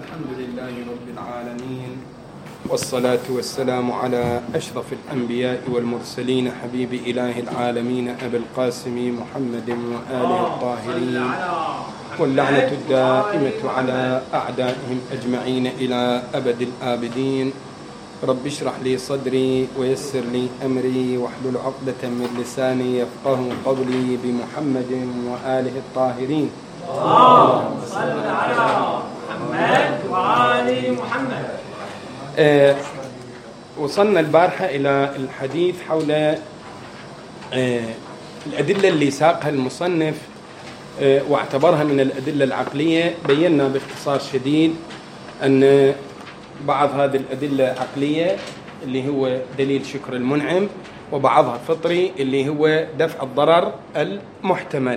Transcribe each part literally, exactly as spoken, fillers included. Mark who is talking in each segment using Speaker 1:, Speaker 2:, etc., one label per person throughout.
Speaker 1: الحمد لله رب العالمين، والصلاة والسلام على أشرف الأنبياء والمرسلين، حبيب إله العالمين أبي القاسم محمد وآله الطاهرين، واللعنة الدائمة على أعدائهم أجمعين إلى أبد الآبدين. رب اشرح لي صدري ويسر لي أمري واحلل عقدة من لساني يفقه قولي بمحمد وآله الطاهرين.
Speaker 2: اللهم صل على محمد وآل محمد.
Speaker 1: آه وصلنا البارحة إلى الحديث حول آه الأدلة اللي ساقها المصنف آه واعتبرها من الأدلة العقلية. بينا باختصار شديد أن بعض هذه الأدلة عقلية اللي هو دليل شكر المنعم، وبعضها فطري اللي هو دفع الضرر المحتمل.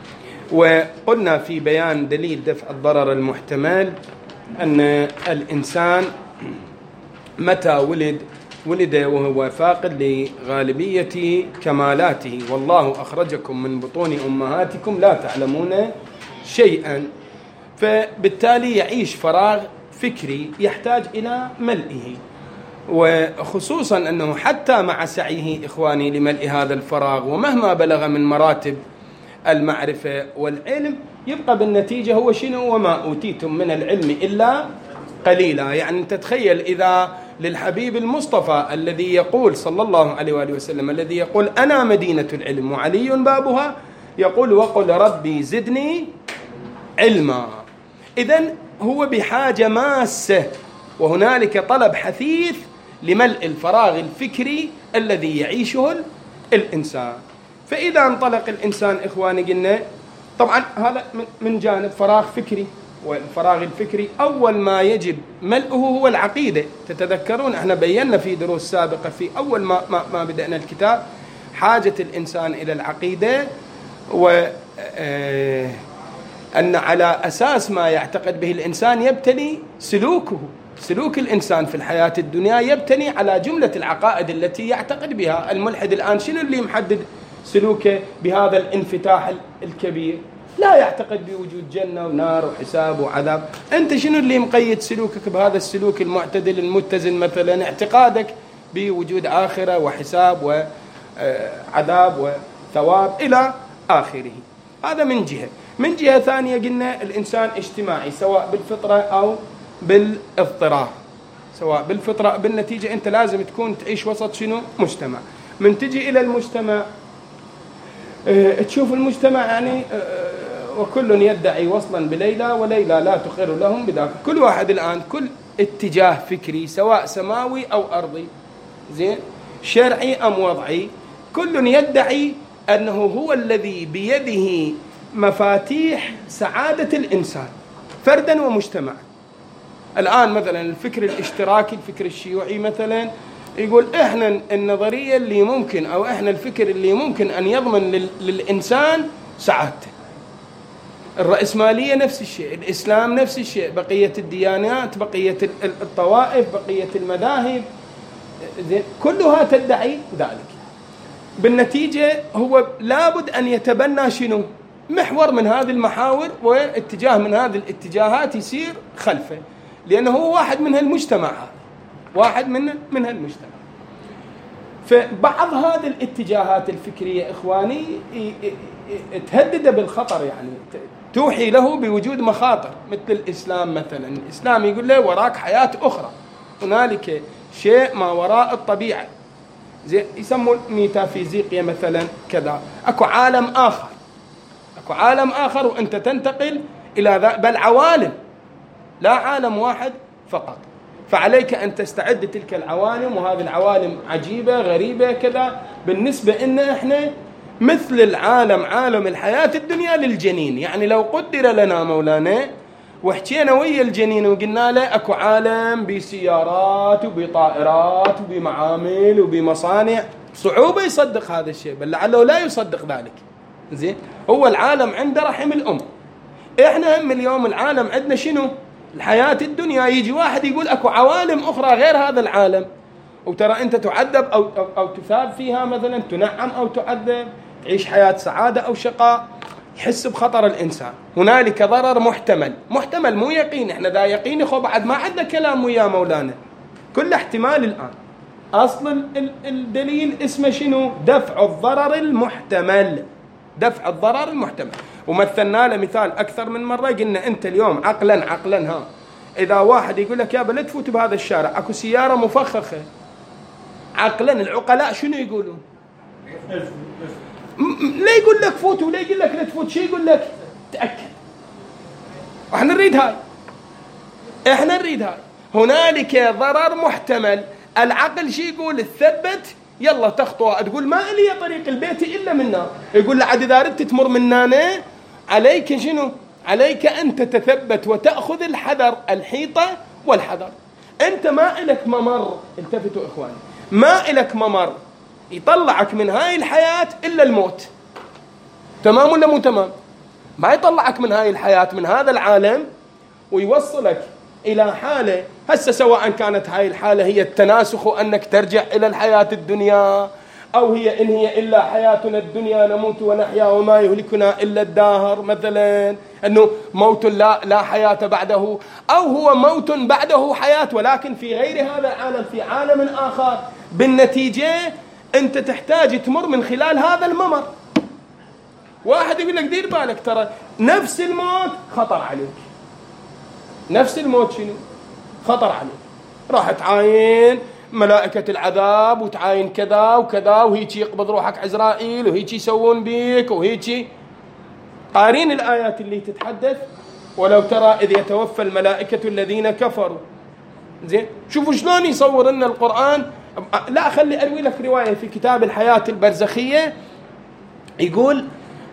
Speaker 1: وقلنا في بيان دليل دفع الضرر المحتمل أن الإنسان متى ولد ولد وهو فاقد لغالبية كمالاته، والله أخرجكم من بطون أمهاتكم لا تعلمون شيئا، فبالتالي يعيش فراغ فكري يحتاج إلى ملئه، وخصوصا أنه حتى مع سعيه إخواني لملء هذا الفراغ ومهما بلغ من مراتب المعرفة والعلم يبقى بالنتيجة هو شنو؟ وما أوتيتم من العلم إلا قليلا. يعني تتخيل إذا للحبيب المصطفى الذي يقول صلى الله عليه وآله وسلم، الذي يقول أنا مدينة العلم وعلي بابها، يقول وقل ربي زدني علما. إذن هو بحاجة ماسة، وهنالك طلب حثيث لملء الفراغ الفكري الذي يعيشه الإنسان. فإذا انطلق الإنسان إخواني قلنا طبعا هذا من جانب فراغ فكري، والفراغ الفكري أول ما يجب ملئه هو العقيدة. تتذكرون احنا بينا في دروس سابقة في أول ما, ما, ما بدأنا الكتاب حاجة الإنسان إلى العقيدة، وأن على أساس ما يعتقد به الإنسان يبتني سلوكه. سلوك الإنسان في الحياة الدنيا يبتني على جملة العقائد التي يعتقد بها. الملحد الآن شنو اللي محدد سلوكه بهذا الانفتاح الكبير؟ لا يعتقد بوجود جنة ونار وحساب وعذاب. أنت شنو اللي مقيد سلوكك بهذا السلوك المعتدل المتزن؟ مثلا اعتقادك بوجود آخرة وحساب وعذاب وثواب إلى آخره. هذا من جهة. من جهة ثانية قلنا الإنسان اجتماعي سواء بالفطرة أو بالاضطرار. سواء بالفطرة أو بالنتيجة أنت لازم تكون تعيش وسط شنو؟ مجتمع. من تجي إلى المجتمع اه تشوف المجتمع يعني اه وكل يدعي وصلا بليلى وليلى لا تخر لهم بذاك. كل واحد الآن كل اتجاه فكري سواء سماوي أو أرضي، زين، شرعي أم وضعي، كل يدعي أنه هو الذي بيده مفاتيح سعادة الإنسان فردا ومجتمعا. الآن مثلا الفكر الاشتراكي، الفكر الشيوعي مثلا، يقول إحنا النظرية اللي ممكن أو إحنا الفكر اللي ممكن أن يضمن للإنسان سعادته. الرأسمالية نفس الشيء، الإسلام نفس الشيء، بقية الديانات، بقية الطوائف، بقية المذاهب، كلها تدعي ذلك. بالنتيجة هو لابد أن يتبنى شنو؟ محور من هذه المحاور واتجاه من هذه الاتجاهات يصير خلفه، لأنه هو واحد من هالمجتمع، واحد من من هالمجتمع. فبعض هذه الاتجاهات الفكرية إخواني تهدد بالخطر، يعني توحي له بوجود مخاطر. مثل الإسلام مثلا، الإسلام يقول له وراك حياة أخرى، هنالك شيء ما وراء الطبيعة، زي يسمون ميتافيزيقيا مثلا كذا، أكو عالم آخر، أكو عالم آخر وأنت تنتقل إلى ذا، بل عوالم، لا عالم واحد فقط. فعليك أن تستعد تلك العوالم، وهذه العوالم عجيبة غريبة كذا. بالنسبة إن إحنا مثل العالم عالم الحياة الدنيا للجنين، يعني لو قدر لنا مولانا وحكينا ويا الجنين وقلنا له أكو عالم بسيارات وبطائرات وبمعامل وبمصانع، صعوبة يصدق هذا الشيء، بل لعله لا يصدق ذلك. زين، هو العالم عنده رحم الأم. إحنا هم اليوم العالم عندنا شنو؟ الحياة الدنيا. يجي واحد يقول أكو عوالم أخرى غير هذا العالم، وترى أنت تعذب أو, أو, أو تثاب فيها مثلا، تنعم أو تعذب، تعيش حياة سعادة أو شقاء. يحس بخطر الإنسان. هنالك ضرر محتمل، محتمل محتمل مو يقين. احنا ذا يقين خو بعد ما عندنا كلام ويا مولانا، كل احتمال. الآن أصل الدليل اسمه شنو؟ دفع الضرر المحتمل، دفع الضرر المحتمل. ومثلنا له مثال أكثر من مرة، قلنا أنت اليوم عقلا عقلا ها إذا واحد يقول لك يا بلا تفوت بهذا الشارع أكو سيارة مفخخة، عقلا العقلاء شنو يقولون؟ لا يقول لك فوت ولا يقول لك لا تفوت، شو يقول لك؟ تأكد. احنا نريد هاي، احنا نريد هاي. هنالك ضرر محتمل، العقل شي يقول؟ تثبت، يلا تخطو، تقول ما لي طريق البيت إلا منا، يقول لعد إذا أردت تمر مننا عليك شنو؟ عليك أن تتثبت وتأخذ الحذر، الحيطة والحذر. أنت ما إلك ممر، التفتوا إخواني، ما إلك ممر يطلعك من هاي الحياة إلا الموت. تمام ولا مو تمام؟ ما يطلعك من هاي الحياة، من هذا العالم، ويوصلك إلى حالة هسه، سواء كانت هاي الحالة هي التناسخ وأنك ترجع إلى الحياة الدنيا، أو هي إن هي إلا حياتنا الدنيا نموت ونحيا وما يهلكنا إلا الدهر، مثلا أنه موت لا, لا حياة بعده، أو هو موت بعده حياة ولكن في غير هذا العالم، في عالم آخر. بالنتيجة أنت تحتاج تمر من خلال هذا الممر. واحد يقول لك دير بالك ترى نفس الموت خطر عليك، نفس الموت شنو؟ خطر عليك. راح تعاين ملائكة العذاب وتعاين كذا وكذا، وهيك يقبض روحك عزرائيل، وهيك يسوون بيك، وهيك قارين الآيات اللي تتحدث ولو ترى إذ يتوفى الملائكة الذين كفروا. زين، شوفوا شلون يصور لنا القرآن. لا خلي أروي لك رواية في كتاب الحياة البرزخية، يقول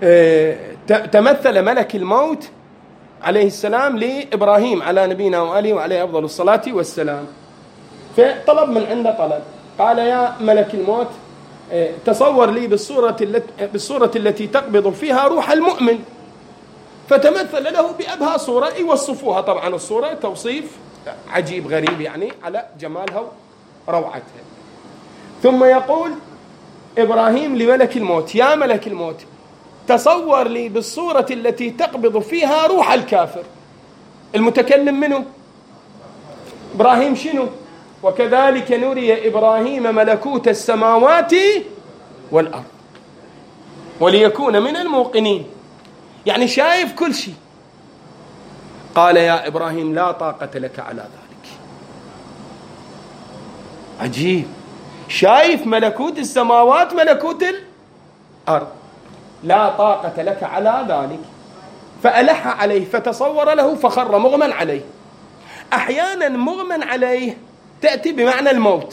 Speaker 1: تمثل ملك الموت عليه السلام لإبراهيم على نبينا وآله وعليه أفضل الصلاة والسلام، فطلب من عنده طلب، قال يا ملك الموت تصور لي بالصورة التي, بالصورة التي تقبض فيها روح المؤمن. فتمثل له بأبهى صورة، يوصفوها طبعا الصورة توصيف عجيب غريب يعني على جمالها وروعتها. ثم يقول إبراهيم لملك الموت يا ملك الموت تصور لي بالصورة التي تقبض فيها روح الكافر. المتكلم منه إبراهيم شنو؟ وكذلك نري إبراهيم ملكوت السماوات والأرض وليكون من الموقنين، يعني شايف كل شيء. قال يا إبراهيم لا طاقة لك على ذلك. عجيب، شايف ملكوت السماوات ملكوت الأرض، لا طاقة لك على ذلك. فألح عليه فتصور له فخر مغمى عليه. أحيانا مغمى عليه تأتي بمعنى الموت.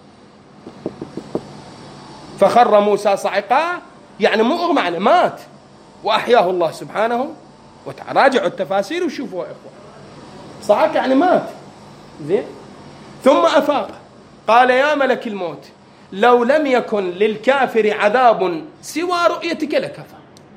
Speaker 1: فخر موسى صعقا، يعني مو أغمى عليه، مات وأحياه الله سبحانه وتعالى. راجعوا التفاسير وشوفوا يا إخوان، صعق يعني مات. زين، ثم أفاق قال يا ملك الموت لو لم يكن للكافر عذاب سوى رؤيتك لكفى.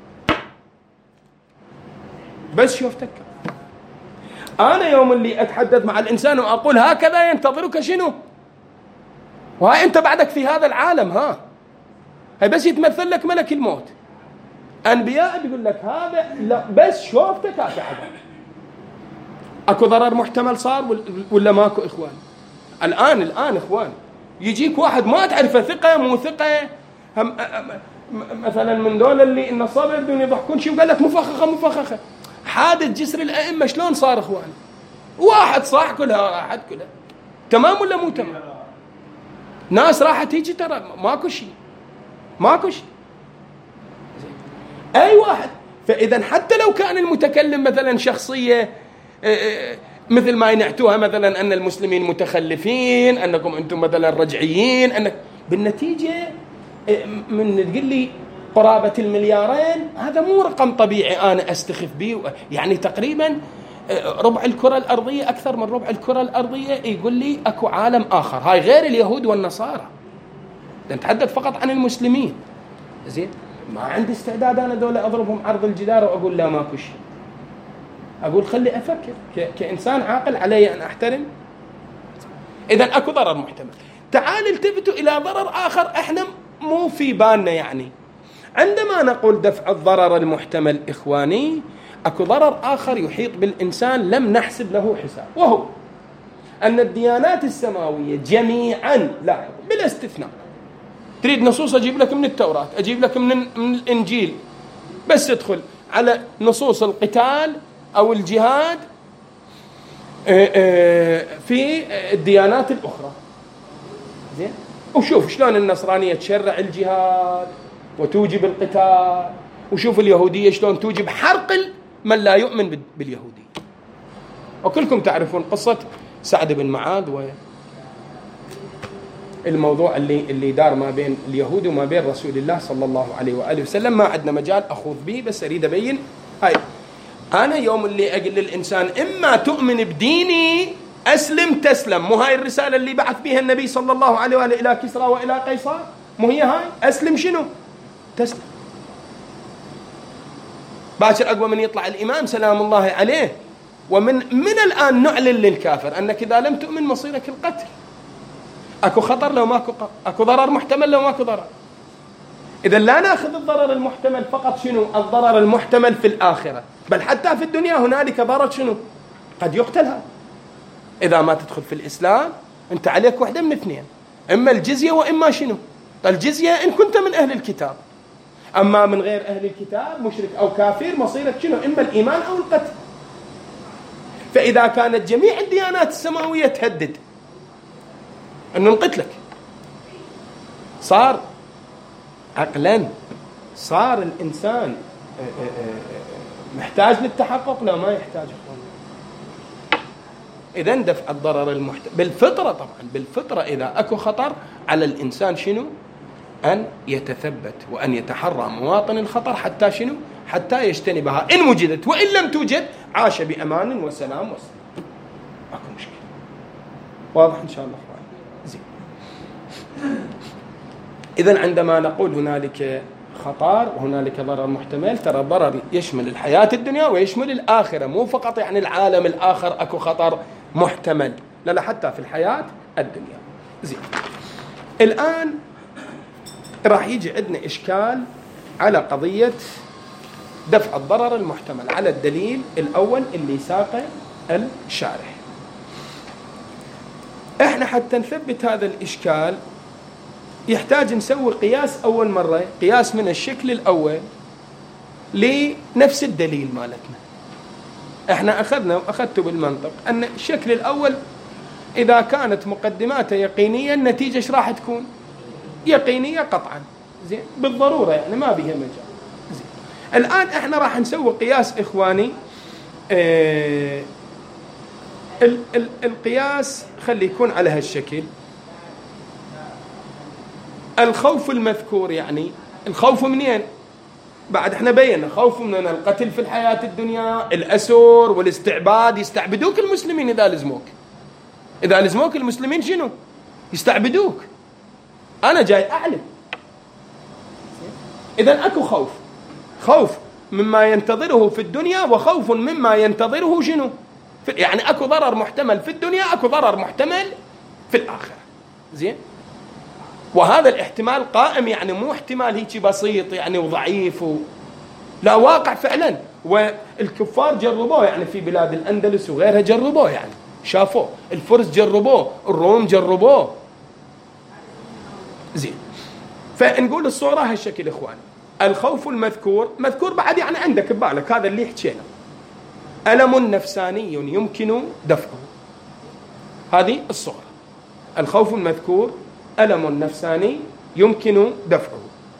Speaker 1: بس شوفتك أنا يوم اللي أتحدث مع الإنسان وأقول هكذا ينتظرك شنو، وها أنت بعدك في هذا العالم، ها هي بس يتمثل لك ملك الموت. أنبياء بيقول لك هذا لا، بس شوفتك هذا عذاب. أكو ضرر محتمل صار ولا ماكو إخوان؟ الآن الآن إخوان يجيك واحد ما تعرفه، ثقة مو ثقة، هم مثلا من دول اللي النصارى بدون يضحكون شو قال لك مفخخة مفخخة. حادث جسر الأئمة شلون صار إخوان؟ واحد صاح كلها راحت كلها. تمام ولا مو تمام؟ ناس راحت هيجي ترى ماكو شيء، ماكو شيء. أي واحد. فإذا حتى لو كان المتكلم مثلا شخصية مثل ما ينعتوها مثلا أن المسلمين متخلفين، أنكم أنتم مثلا رجعيين، أنك بالنتيجة من تقول لي قرابة المليارين، هذا مو رقم طبيعي أنا أستخف به. يعني تقريبا ربع الكرة الأرضية، أكثر من ربع الكرة الأرضية يقول لي أكو عالم آخر، هاي غير اليهود والنصارى، نتحدث فقط عن المسلمين. زين، ما عندي استعداد أنا دولة أضربهم عرض الجدار وأقول لا ماكو شيء. أقول خلي أفكر كإنسان عاقل، علي أن أحترم. إذن أكو ضرر محتمل. تعال التفتوا إلى ضرر آخر إحنا مو في بالنا. يعني عندما نقول دفع الضرر المحتمل إخواني، أكو ضرر آخر يحيط بالإنسان لم نحسب له حساب، وهو أن الديانات السماوية جميعا، لا بلا استثناء، تريد نصوص أجيب لك من التوراة، أجيب لك من, من الإنجيل، بس ادخل على نصوص القتال أو الجهاد في الديانات الأخرى، زين، وشوف شلون النصرانية تشرع الجهاد وتوجب القتال، وشوف اليهودية شلون توجب حرق من لا يؤمن باليهودية. وكلكم تعرفون قصة سعد بن معاذ والموضوع اللي اللي دار ما بين اليهود وما بين رسول الله صلى الله عليه وآله وسلم. ما عندنا مجال أخوض به، بس أريد أبين هاي. أنا يوم اللي أقول للإنسان إما تؤمن بديني أسلم تسلم، مو هاي الرسالة اللي بعث بها النبي صلى الله عليه وآله إلى كسرى وإلى قيصر؟ مو هي هاي؟ أسلم شنو؟ تسلم. باكر أقوى من يطلع الإمام سلام الله عليه، ومن من الآن نعلن للكافر أنك إذا لم تؤمن مصيرك القتل. أكو خطر لو ماكو قطر، أكو ضرر محتمل لو ماكو ضرر. إذا لا نأخذ الضرر المحتمل فقط، شنو الضرر المحتمل في الآخرة، بل حتى في الدنيا هنالك ضرر شنو قد يقتل هذا. إذا ما تدخل في الإسلام أنت عليك واحدة من اثنين، إما الجزية وإما شنو الجزية إن كنت من أهل الكتاب، أما من غير أهل الكتاب مشرك أو كافر مصيرك شنو إما الإيمان أو القتل. فإذا كانت جميع الديانات السماوية تهدد أنه نقتلك، صار عقلا صار الإنسان محتاج للتحقق، لا ما يحتاج. إذا دفع الضرر المحتمل بالفطرة، طبعا بالفطرة إذا أكو خطر على الإنسان شنو أن يتثبت وأن يتحرى مواطن الخطر حتى شنو حتى يجتنبها. إن وجدت وإن لم توجد عاش بأمان وسلام وسلام، أكو مشكلة. واضح إن شاء الله؟ زين. إذن عندما نقول هنالك خطر وهنالك ضرر محتمل، ترى ضرر يشمل الحياة الدنيا ويشمل الآخرة، مو فقط يعني العالم الآخر أكو خطر محتمل، لا لا حتى في الحياة الدنيا. زين. الآن راح يجي عندنا إشكال على قضية دفع الضرر المحتمل على الدليل الأول اللي ساقه الشارح. احنا حتى نثبت هذا الإشكال يحتاج نسوي قياس أول مرة، قياس من الشكل الأول لنفس الدليل مالتنا. احنا أخذنا وأخذته بالمنطق أن الشكل الأول إذا كانت مقدماته يقينية النتيجة ايش راح تكون؟ يقينية قطعا، زين، بالضرورة يعني ما بها مجال. زين. الآن احنا راح نسوي قياس إخواني. اه ال ال القياس خلي يكون على هالشكل. الخوف المذكور، يعني الخوف منين؟ بعد احنا بينا خوف من القتل في الحياة الدنيا، الأسر والاستعباد، يستعبدوك المسلمين إذا لزموك. إذا لزموك المسلمين شنو؟ يستعبدوك. أنا جاي أعلم. إذن أكو خوف، خوف مما ينتظره في الدنيا وخوف مما ينتظره شنو؟ يعني أكو ضرر محتمل في الدنيا، أكو ضرر محتمل في الآخرة. زين؟ وهذا الاحتمال قائم، يعني مو احتمال هيك بسيط يعني وضعيف و... لا، واقع فعلا. والكفار جربوه، يعني في بلاد الأندلس وغيرها جربوه، يعني شافوه. الفرس جربوه، الروم جربوه. زين. فنقول الصورة هالشكل إخوان. الخوف المذكور مذكور بعد، يعني عندك ببالك هذا اللي حكينا، ألم نفساني يمكن دفعه. هذه الصورة. الخوف المذكور ألم نفساني يمكن دفعه.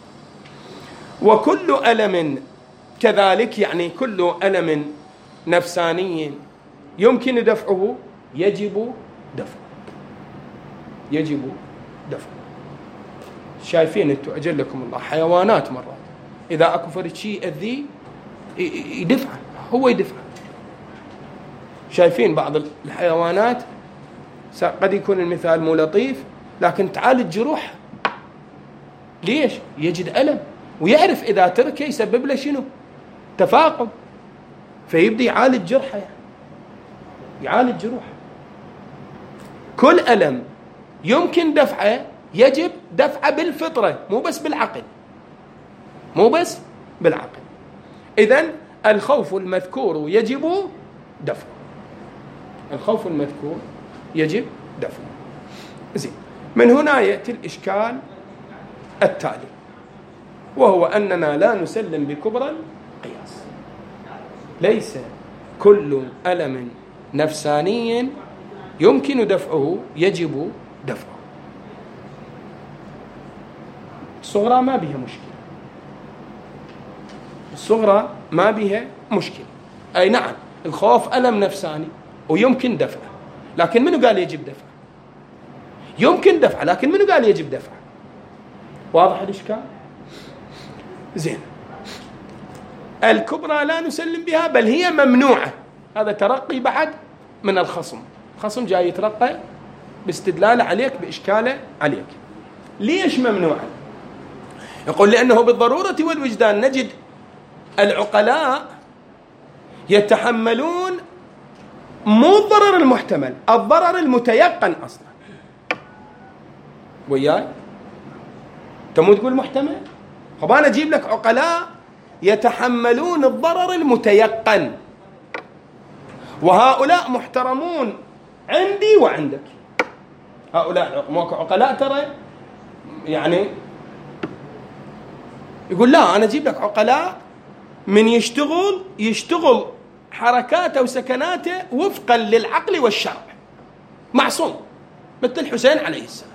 Speaker 1: وكل ألم كذلك، يعني كل ألم نفساني يمكن دفعه يجب دفعه. يجب دفعه. شايفين انتم أجلكم الله حيوانات مرات إذا أكو فرد شيء أذي يدفع، هو يدفع. شايفين بعض الحيوانات قد يكون المثال مو لطيف لكن تعالج جروح. ليش؟ يجد ألم ويعرف إذا تركه يسبب له شنو؟ تفاقم، فيبدأ يعالج جرحه، يعني يعالج جروحه. كل ألم يمكن دفعه يجب دفعه بالفطرة، مو بس بالعقل، مو بس بالعقل. إذن الخوف المذكور يجب دفعه. الخوف المذكور يجب دفعه. زين، من هنا يأتي الإشكال التالي، وهو أننا لا نسلم بكبرى القياس. ليس كل ألم نفساني يمكن دفعه يجب دفعه. الصغرى ما بها مشكلة، الصغرى ما بها مشكلة، أي نعم الخوف ألم نفساني ويمكن دفعه، لكن منو قال يجب دفعه؟ يمكن دفعه، لكن منو قال يجب دفعه؟ واضح الإشكال؟ زين، الكبرى لا نسلم بها بل هي ممنوعة. هذا ترقي بعد من الخصم، الخصم جاي يترقى باستدلاله عليك بإشكاله عليك. ليش ممنوعة؟ يقول لأنه بالضرورة والوجدان نجد العقلاء يتحملون مو الضرر المحتمل، الضرر المتيقن أصلا. وياي تمو تقول محتمل؟ طب أنا أجيب لك عقلاء يتحملون الضرر المتيقن، وهؤلاء محترمون عندي وعندك. هؤلاء عقلاء ترى يعني يقول لا، أنا أجيب لك عقلاء من يشتغل يشتغل حركاته وسكناته وفقا للعقل والشرع، معصوم، مثل الحسين عليه السلام،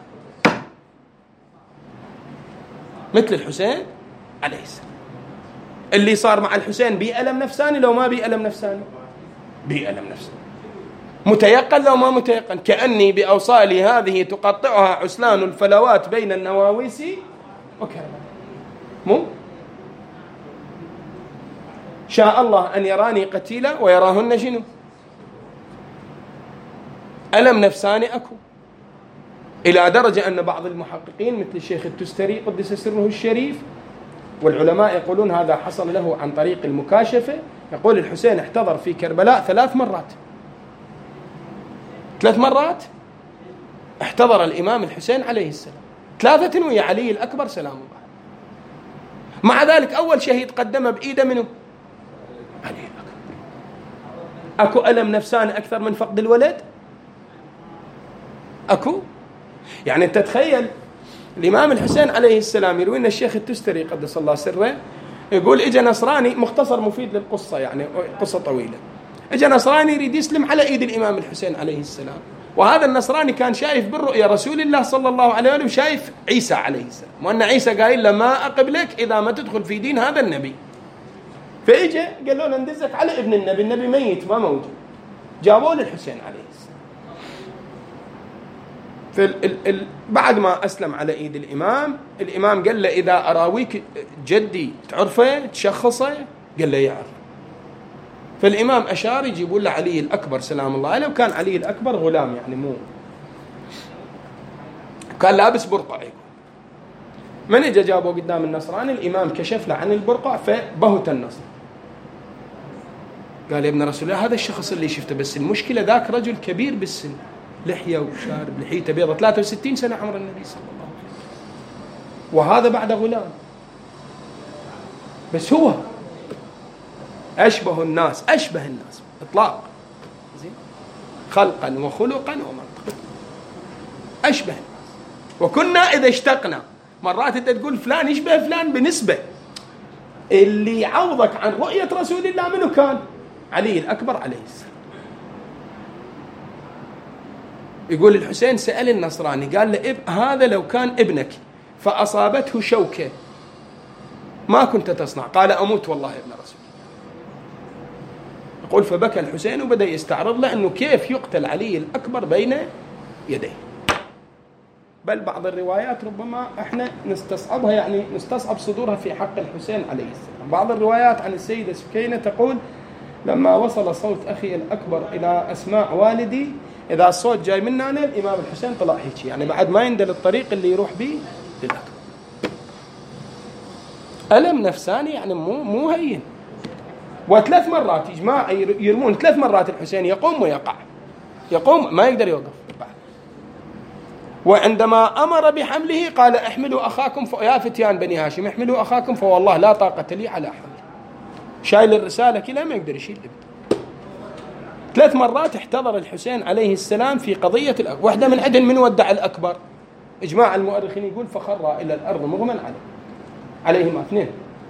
Speaker 1: مثل الحسين عليه السلام. اللي صار مع الحسين بألم نفساني لو ما بألم نفساني؟ بألم نفساني. متيقن لو ما متيقن؟ كأني بأوصالي هذه تقطعها عسلان الفلوات بين النواويس وكربلاء. مو شاء الله أن يراني قتيلا ويراهن شنو؟ ألم نفساني أكو، إلى درجة أن بعض المحققين مثل الشيخ التستري قدس سره الشريف والعلماء يقولون هذا حصل له عن طريق المكاشفة. يقول الحسين احتضر في كربلاء ثلاث مرات، ثلاث مرات احتضر الإمام الحسين عليه السلام، ثلاثة ويا علي الأكبر سلام الله. مع ذلك أول شهيد قدم بإيده منه؟ علي الأكبر. أكو ألم نفساني أكثر من فقد الولد؟ أكو؟ يعني أنت تخيل الإمام الحسين عليه السلام، يروي لنا الشيخ التستري قدس الله سره، يقول إجا نصراني، مختصر مفيد للقصة يعني قصة طويلة، إجا نصراني يريد يسلم على إيد الإمام الحسين عليه السلام، وهذا النصراني كان شايف بالرؤيا رسول الله صلى الله عليه وسلم، شايف عيسى عليه السلام، وأن عيسى قايل له ما أقبلك إذا ما تدخل في دين هذا النبي. فإجا قال له ندزك على ابن النبي، النبي ميت ما موجود، جابوه للحسين عليه السلام. ال بعد ما أسلم على إيد الإمام، الإمام قال له إذا أراويك جدي تعرفه تشخصه؟ قال له يعرف. فالإمام أشار يجيبون له علي الأكبر سلام الله عليه، وكان علي الأكبر غلام يعني مو كان لابس برقع. من اجى جابه قدام النصراني، الإمام كشف له عن البرقع فبهت النصر، قال يا ابن رسول الله هذا الشخص اللي شفته، بس المشكلة ذاك رجل كبير بالسن، لحية وشارب لحيته بيضة، ثلاثة وستين سنة عمر النبي صلى الله عليه وسلم، وهذا بعد غلام، بس هو أشبه الناس، أشبه الناس إطلاق، زين، خلقا وخلقا ومنطقا، أشبه الناس. وكنا إذا اشتقنا مرات أنت تقول فلان يشبه فلان بنسبة، اللي يعوضك عن رؤية رسول الله منه كان علي الأكبر عليه السلام. يقول الحسين سأل النصراني قال له هذا لو كان ابنك فأصابته شوكة ما كنت تصنع؟ قال أموت والله ابن رسول الله. يقول فبكى الحسين وبدأ يستعرض له أنه كيف يقتل علي الأكبر بين يديه. بل بعض الروايات ربما احنا نستصعبها، يعني نستصعب صدورها في حق الحسين عليه السلام. بعض الروايات عن السيدة سكينة تقول لما وصل صوت أخي الأكبر إلى أسماع والدي، إذا الصوت جاي مننا الإمام الحسين طلع هيك، يعني بعد ما يندل الطريق اللي يروح به للأكبر. ألم نفساني يعني مو مو هين. وثلاث مرات إجماع يرمون، ثلاث مرات الحسين يقوم ويقع، يقوم ما يقدر يوقف. وعندما أمر بحمله قال احملوا أخاكم ف... يا فتيان بني هاشم احملوا أخاكم فوالله لا طاقة لي على حمله. شايل الرسالة كلها ما يقدر يشيل الإبن. ثلاث مرات احتضر الحسين عليه السلام في قضية الأكبر، واحدة من عدن من ودع الأكبر، إجماع المؤرخين يقول فخر إلى الأرض مغمى عليه عليهما اثنين.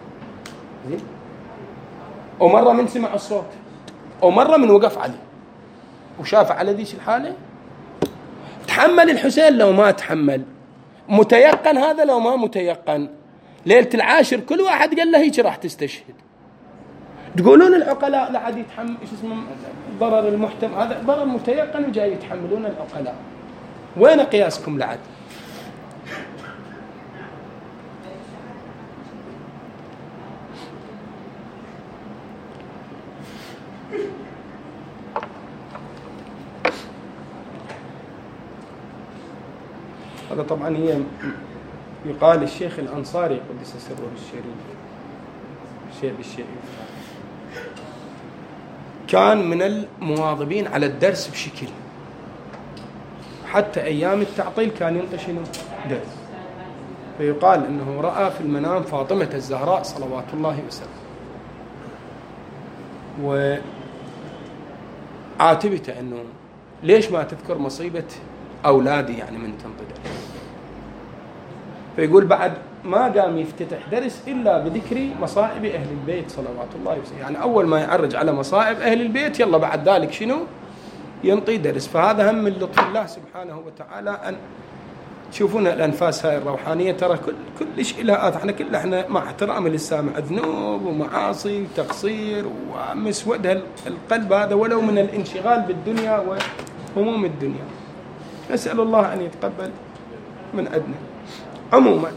Speaker 1: ومرة من سمع الصوت، ومرة من وقف عليه وشاف على ذيش الحالة. تحمل الحسين لو ما تحمل، متيقن هذا لو ما متيقن. ليلة العاشر كل واحد قال له هيك راح تستشهد. تقولون العقلاء لا عاد يتحمل ايش اسمه ضرر المحتمل، هذا ضرر متيقن وجاي يتحملون العقلاء. وين قياسكم لعد؟ هذا طبعا هي يقال الشيخ الأنصاري قدس سره الشريف الشيخ الشريف كان من المواظبين على الدرس بشكل، حتى أيام التعطيل كان ينطي شنو درس. فيقال أنه رأى في المنام فاطمة الزهراء صلوات الله وسلامه وعاتبته أنه ليش ما تذكر مصيبة أولادي يعني من تنطي درس. فيقول بعد ما قام يفتتح درس إلا بذكر مصائب أهل البيت صلوات الله وسلامه، يعني أول ما يعرج على مصائب أهل البيت يلا بعد ذلك شنو ينطي درس. فهذا هم من لطف الله سبحانه وتعالى أن تشوفون الأنفاس هاي الروحانية، ترى كل كل شيء لها احنا كل احنا مع احترام للسامع ذنوب ومعاصي وتقصير ومسود القلب هذا ولو من الانشغال بالدنيا وهموم الدنيا. نسأل الله أن يتقبل من أدنى. عموما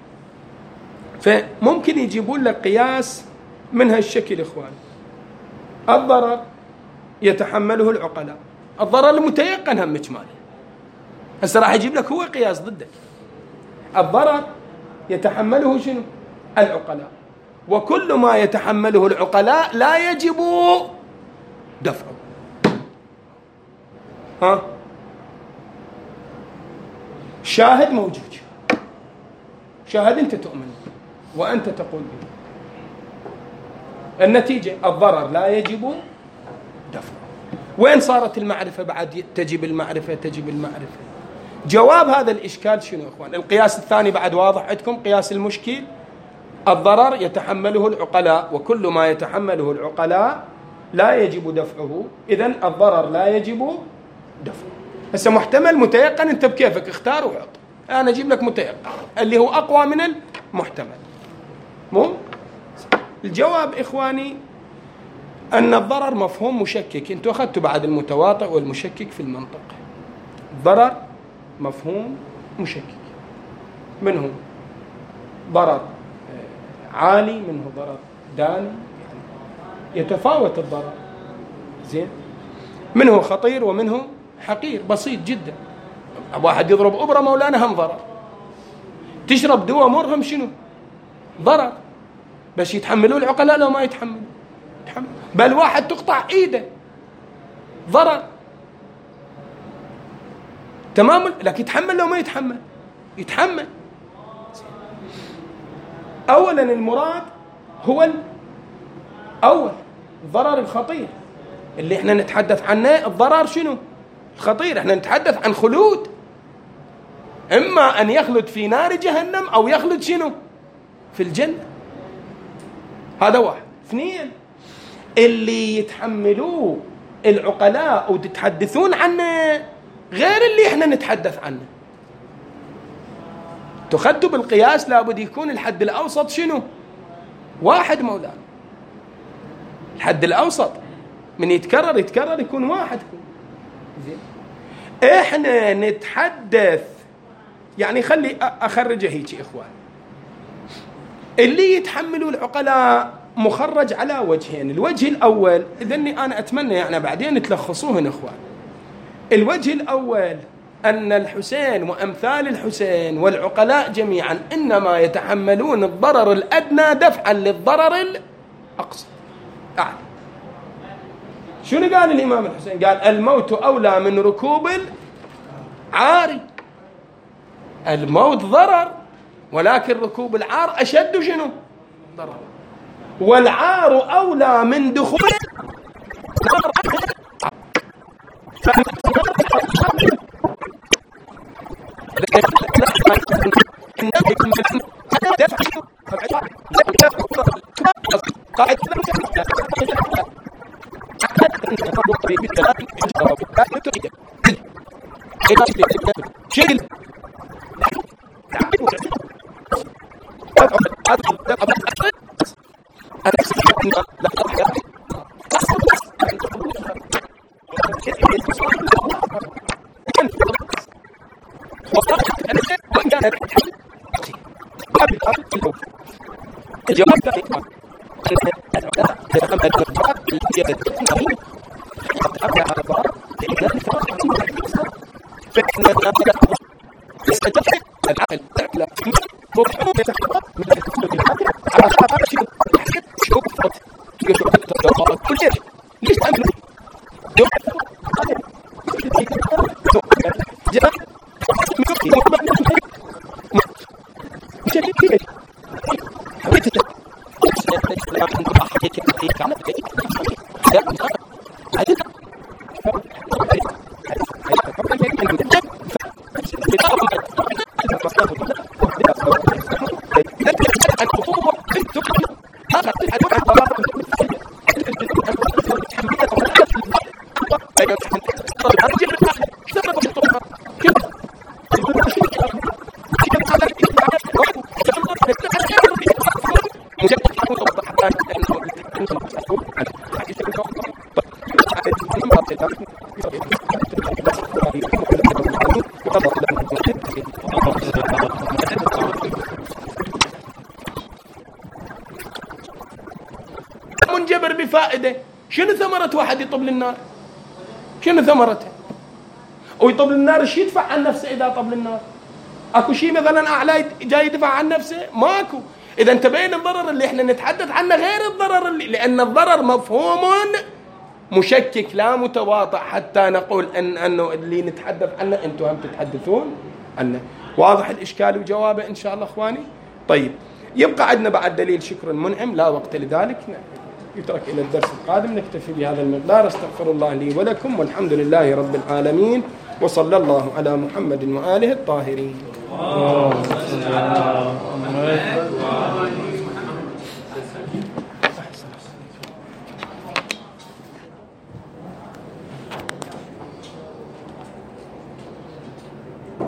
Speaker 1: فممكن يجيبون لك قياس من هالشكل إخوان. الضرر يتحمله العقلاء، الضرر المتيقن هم مجماله. هسه راح يجيب لك هو قياس ضدك. الضرر يتحمله شنو العقلاء، وكل ما يتحمله العقلاء لا يجب دفعه. ها شاهد موجود، شاهد أنت تؤمن وأنت تقول به. النتيجة الضرر لا يجب دفعه. وين صارت المعرفة بعد تجب المعرفة تجب المعرفة؟ جواب هذا الإشكال شنو إخوان؟ القياس الثاني بعد واضح عندكم، قياس المشكل. الضرر يتحمله العقلاء، وكل ما يتحمله العقلاء لا يجب دفعه، إذن الضرر لا يجب دفعه. هسه محتمل متيقن أنت بكيفك اختار وعط، أنا أجيب لك متيقن اللي هو أقوى من المحتمل. مو الجواب إخواني أن الضرر مفهوم مشكك. أنتوا أخذتوا بعد المتواطئ والمشكك في المنطق. الضرر مفهوم مشكك، منه ضرر عالي منه ضرر داني، يتفاوت الضرر زين، منه خطير ومنه حقير بسيط جدا. واحد يضرب أبرة مولانا هم ضرر، تشرب دواء مر هم شنو ضرر، بس يتحملوا العقلاء لو ما يتحملوا يتحمل. بل واحد تقطع ايده ضرر تمام، لكن يتحمل لو ما يتحمل يتحمل. اولا المراد هو الاول الضرر الخطير اللي احنا نتحدث عنه. الضرر شنو الخطير؟ احنا نتحدث عن خلود، اما ان يخلد في نار جهنم او يخلد شنو في الجنة. هذا واحد. اثنين، اللي يتحملوه العقلاء وتتحدثون عنه غير اللي احنا نتحدث عنه. تخدوا بالقياس لابد يكون الحد الأوسط شنو واحد مولانا. الحد الأوسط من يتكرر يتكرر يكون واحد. زين احنا نتحدث يعني خلي أخرجه هيك إخوان. اللي يتحملوا العقلاء مخرج على وجهين. الوجه الأول إذني أنا أتمنى يعني بعدين تلخصوهن إخوان. الوجه الأول أن الحسين وأمثال الحسين والعقلاء جميعا إنما يتحملون الضرر الأدنى دفعا للضرر الأقصى أعلى. شنو قال الإمام الحسين؟ قال الموت أولى من ركوب العار. الموت ضرر، ولكن ركوب العار أشد شنو ضرر. والعار أولى من دخول منجبر بفائدة. شنو ثمرة واحد يطب للنار؟ شنو ثمرته؟ ويطب للنار ايش يدفع عن نفسه إذا طب للنار؟ اكو شيء مثلا اعلى جاي يدفع عن نفسه؟ ماكو. اذا انت بين الضرر اللي احنا نتحدث عنه غير الضرر اللي لان الضرر مفهوم مشكك لا متواطئ حتى نقول ان انه اللي نتحدث عنه انتم هم تتحدثون عنه. واضح الاشكال وجوابه ان شاء الله اخواني؟ طيب يبقى عندنا بعد دليل شكر المنعم، لا وقت لذلك، يترك الى الدرس القادم. نكتفي بهذا المقدار. استغفر الله لي ولكم والحمد لله رب العالمين، وصلى الله على محمد وآله الطاهرين.